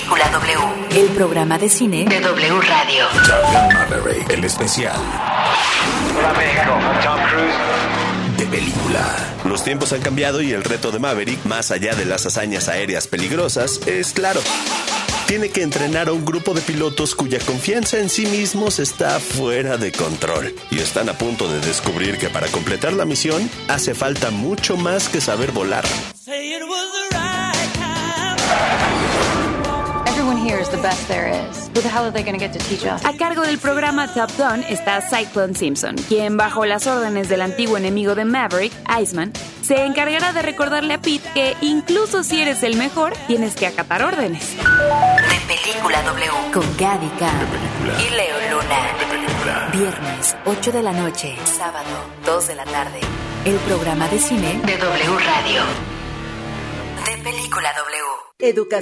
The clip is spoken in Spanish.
Película W, el programa de cine de W Radio. Top Gun Maverick, el especial. Hola México, Tom Cruise. De película. Los tiempos han cambiado y el reto de Maverick, más allá de las hazañas aéreas peligrosas, es claro. Tiene que entrenar a un grupo de pilotos cuya confianza en sí mismos está fuera de control. Y están a punto de descubrir que para completar la misión hace falta mucho más que saber volar. Everyone here is the best there is. Who the hell are they going to get to teach us? A cargo del programa Top Gun está Cyclone Simpson, quien bajo las órdenes del antiguo enemigo de Maverick, Iceman, se encargará de recordarle a Pete que incluso si eres el mejor, tienes que acatar órdenes. De Película W con Gaby Khan y Leo Luna. De película. Viernes, 8 de la noche. Sábado, 2 de la tarde. El programa de cine de W Radio. De Película W. Educación.